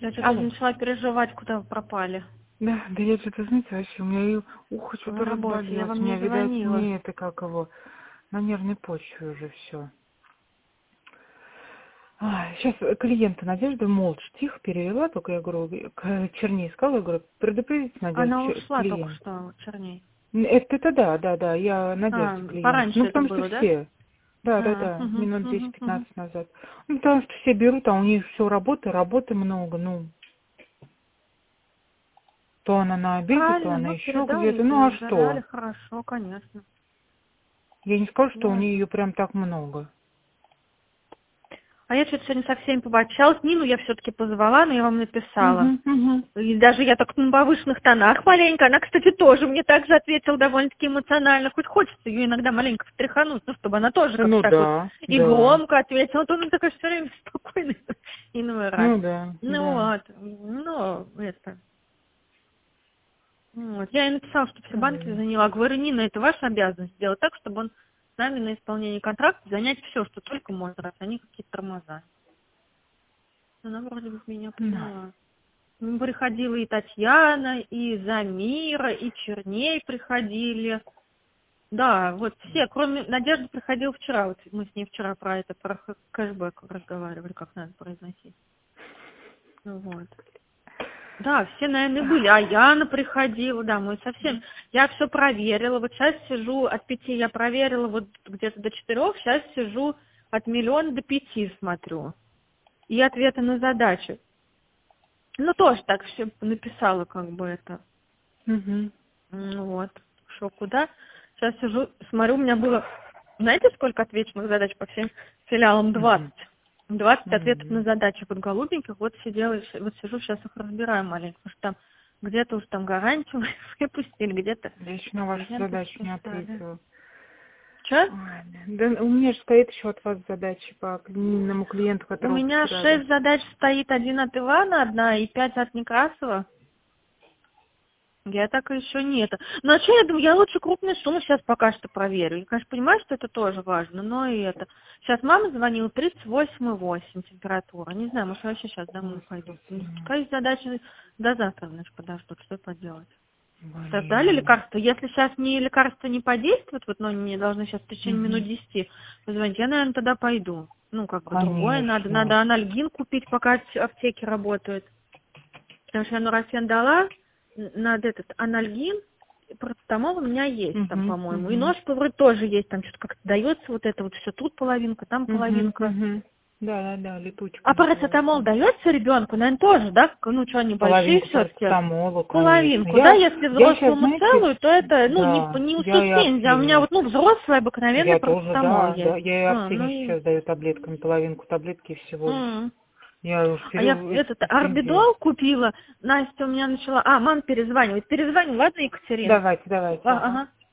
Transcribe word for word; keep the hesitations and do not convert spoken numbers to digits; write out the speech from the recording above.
Я что-то Алло. начала переживать, куда вы пропали. Да, да я что-то, знаете, вообще, у меня и ухо что-то На работе, я разболелось. У вам меня, не видать, звонила. не это как его, на нервной почве уже все. Сейчас клиента Надежда молча тихо перевела, только я говорю, к Черней сказала, я говорю, предупредите Надежду Она че- ушла только клиент. что, Черней. Это, это да, да, да, я А, Надежде клиент. пораньше Ну, это потому что было, да? все. Да, да, А, да, угу, минут угу, угу. десять-пятнадцать назад. Ну, потому что все берут, а у них все работы, работы много, ну. То она на обеде, то Правильно, она ну еще передали, где-то. Ну, а передали, что? хорошо, конечно. Я не скажу, что у Да. нее ее прям так много. А я что-то сегодня со всеми пообщалась. Нину я все-таки позвала, но я вам написала. Угу, угу. И даже я так на повышенных тонах маленько. Она, кстати, тоже мне так же ответила довольно-таки эмоционально. Хоть хочется ее иногда маленько встряхануть, ну, чтобы она тоже как-то Ну так вот да, и да. громко ответила. Вот она такая все время спокойная. Иной раз. Ну да, Ну да. вот, ну, это... Вот. Я ей написала, что все банки Правильно. заняла. Говорю, Нина, это ваша обязанность сделать так, чтобы он с нами на исполнение контракта занять все, что только может, раз они какие-то тормоза. Она вроде бы меня Да. поняла. Ну, приходила и Татьяна, и Замира, и Черней приходили. Да, вот все, кроме Надежды приходил вчера. Вот мы с ней вчера про это, про х- кэшбэк разговаривали, как надо произносить. Ну вот. Да, все, наверное, были. А Яна приходила, да, мы совсем... Я все проверила. Вот сейчас сижу от пяти, я проверила вот где-то до четырех, сейчас сижу от миллиона до пяти смотрю. И ответы на задачи. Ну, тоже так все написала, как бы это. Угу. Ну вот, шо куда. Сейчас сижу, смотрю, у меня было, знаете, сколько отвеченных задач по всем филиалам? Угу. двадцать. двадцать ответов на Угу. задачи под голубеньких. Вот сидела, и щ- вот сижу, сейчас их разбираю маленько, потому что там где-то уж там гарантию выпустили, где-то Я еще на вашу клиенты задачу не списали. ответила. Че? Ой, да, да, у меня же стоит еще от вас задачи по клининому клиенту, У которого меня потеряли. шесть задач стоит, один от Ивана, одна и пять от Некрасова. Я так еще нет. Но что я думаю, я лучше крупные суммы сейчас пока что проверю. Я, конечно, понимаю, что это тоже важно, но и это. Сейчас мама звонила, тридцать восемь и восемь температура. Не знаю, может, я вообще сейчас домой пойду. Пускай задачи до завтра, значит, подождут, что поделать. Создали Блин. лекарство. Если сейчас не лекарство не подействует, вот, но не должны сейчас в течение минут Угу. десяти позвонить, я, наверное, тогда пойду. Ну, как бы другое надо. Конечно. Надо анальгин купить, пока ап- аптеки работают. Потому что я нурофен дала, н- надо этот анальгин, парацетамол у меня есть там, Угу. по-моему. И Угу. нож вроде тоже есть, там что-то как-то дается вот это вот все, тут половинка, там Угу. половинка. Угу. Да, да, да, летучка А парацетамол называется. дается ребенку, наверное, тоже, да? Как- Ну, что, они большие Половинку все-таки? парацетамола, конечно. Половинку, да? Я, Если я сейчас, взрослому знаете, целую, то это, ну, не, да, не я и суспензия, а у меня Арсению. вот, ну, взрослый обыкновенный Я тоже, парацетамол да, да. есть. Я и А, ну Арсению и... сейчас даю таблетками, половинку таблетки всего лишь. М. Я уж А я пере... эти этот суспензию. орбидол купила, Настя у меня начала... А, мама перезванивает. Перезвоню, ладно, Екатерин? Давайте, давайте, А, ага. ага.